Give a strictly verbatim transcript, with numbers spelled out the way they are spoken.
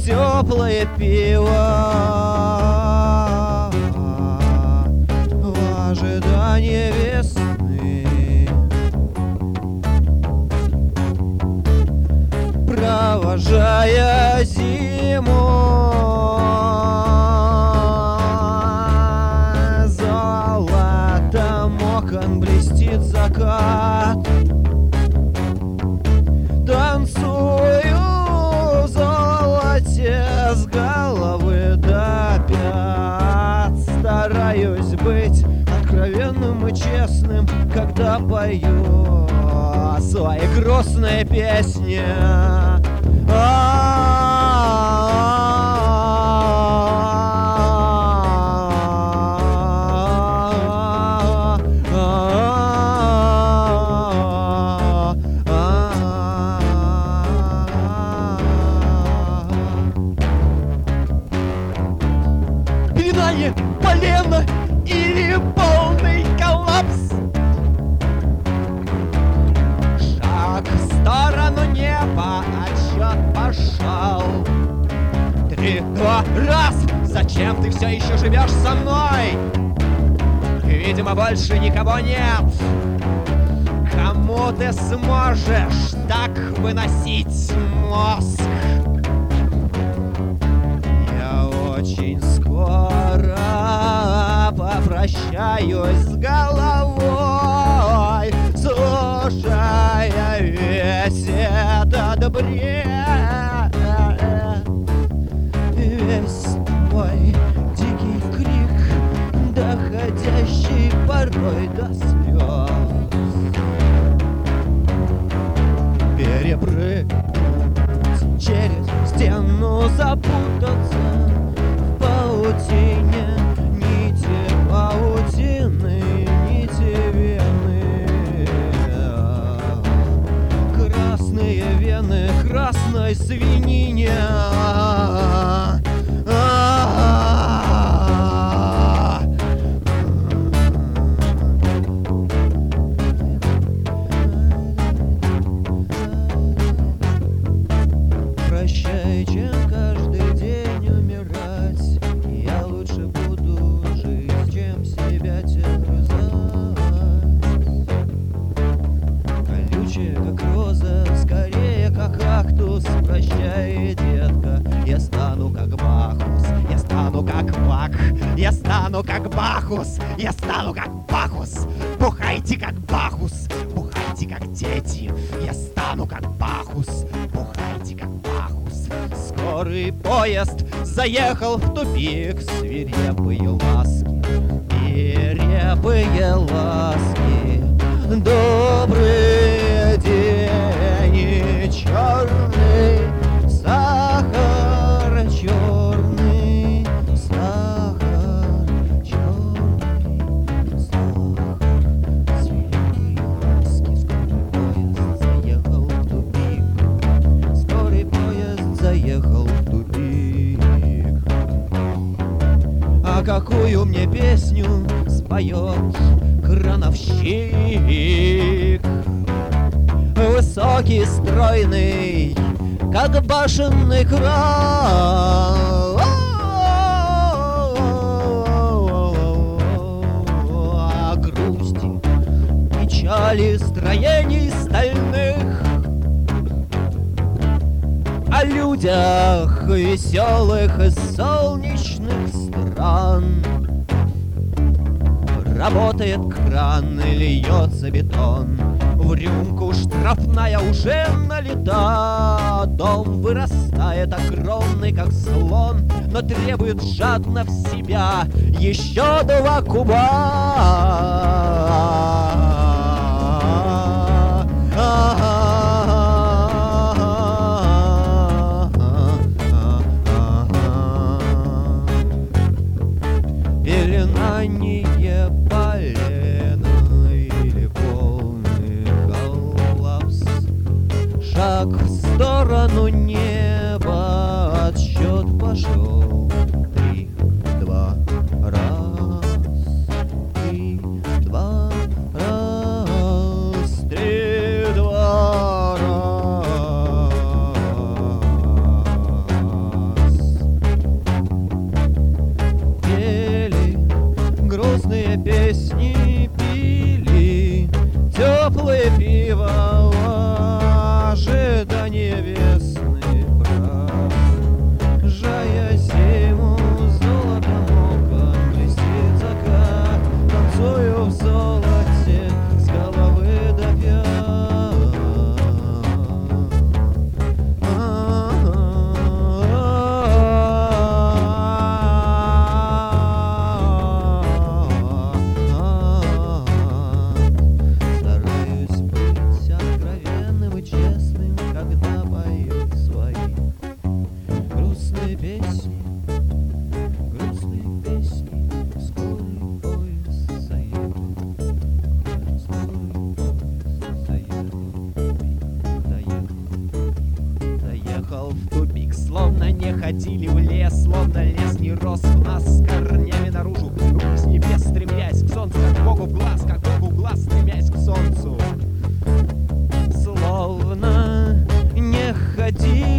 теплое пиво в ожидании весны, провожая зиму. Золотом окон блестит закат. Танцую в золоте с головы до пят. Стараюсь быть откровенным и честным, когда пою свои грустные песни. Пинание полено или полный коллапс. Шаг в сторону неба, отсчет пошел. Три, два, раз. Зачем ты все еще живешь со мной? Видимо, больше никого нет. Кому ты сможешь так выносить мозг? Я очень скоро попрощаюсь с головой, слушая весь этот бред. Весь твой дикий крик, доходящий порой до слез, перепрыгнуть через стену, запутаться в паутине, нити паутины, нити вены, красные вены красной свинине. Прощай, чем каждый день умирать. Я лучше буду жить, чем себя терзать. Колючая, как роза, скорее, как кактус. Прощай, детка, я стану как Бахус. Я стану как Бах. Я стану как Бахус. Я стану как Бахус. Бухайте, как Бахус. Бухайте, как дети. Я стану как Бахус. Бухайте, как Бахус. Скорый поезд заехал в тупик. Свирепые ласки, свирепые ласки. Добрый день и черный сахар, черный сахар, черный сахар. Свирепые ласки. Скорый поезд заехал в тупик. Скорый поезд заехал в тупик. А какую мне песню споет крановщик? Высокий, стройный, как башенный кран. О грусти, печали строений стальных, о людях веселых из солнечных стран. Работает кран и льется бетон, в рюмку штрафная уже налита. Дом вырастает огромный, как слон, но требует жадно в себя еще два куба. Пеленание полена или полный коллапс. Шаг в сторону неба, отсчет пошел. Три, два, раз. Три, два, раз. Три, два, раз. древесный прах. Жая зиму золотом окон, блестит закат, танцую в золоте с головы до пят. Стараюсь быть откровенным и честным, когда пою свои грустные песни, грустные песни. Скорый поезд заехал, скорый поезд заехал, доехал, доехал в тупик. Словно не ходили в лес, словно лес не рос в нас с корнями наружу, руки с небес стремясь к солнцу, как Богу в глаз, как Богу в глаз, стремясь к солнцу. Словно не ходили